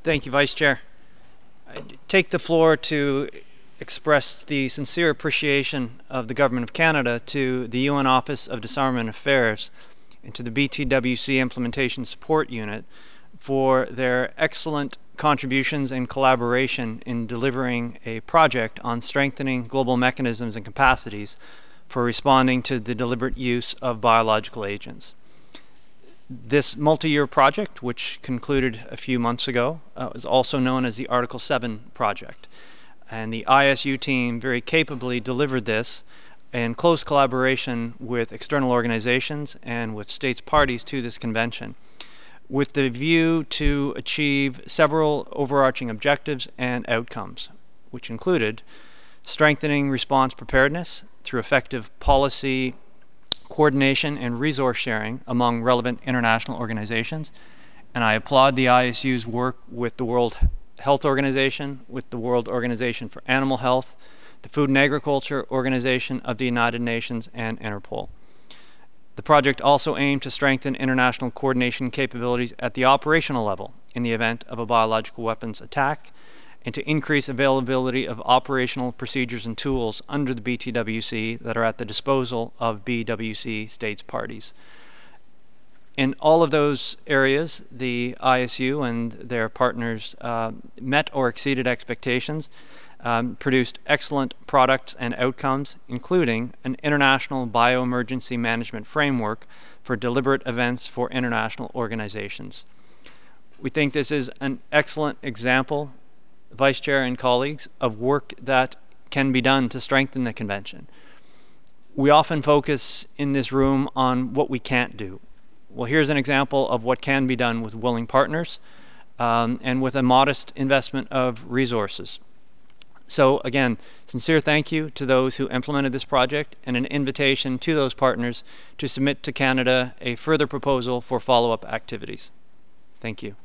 Thank you, Vice Chair. I take the floor to express the sincere appreciation of the Government of Canada to the UN Office of Disarmament Affairs and to the BTWC Implementation Support Unit for their excellent contributions and collaboration in delivering a project on strengthening global mechanisms and capacities for responding to the deliberate use of biological agents. This multi-year project, which concluded a few months ago, is also known as the Article 7 project. And the ISU team very capably delivered this in close collaboration with external organizations and with states parties to this convention, with the view to achieve several overarching objectives and outcomes, which included strengthening response preparedness through effective policy coordination and resource sharing among relevant international organizations. And I applaud the ISU's work with the World Health Organization, with the World Organization for Animal Health, the Food and Agriculture Organization of the United Nations, and Interpol. The project also aimed to strengthen international coordination capabilities at the operational level in the event of a biological weapons attack, and to increase availability of operational procedures and tools under the BTWC that are at the disposal of BWC states parties. In all of those areas, the ISU and their partners met or exceeded expectations, produced excellent products and outcomes, including an international bioemergency management framework for deliberate events for international organizations. We think this is an excellent example, Vice Chair and colleagues, of work that can be done to strengthen the convention. We often focus in this room on what we can't do. Well, here's an example of what can be done with willing partners and with a modest investment of resources. So again, sincere thank you to those who implemented this project and an invitation to those partners to submit to Canada a further proposal for follow-up activities. Thank you.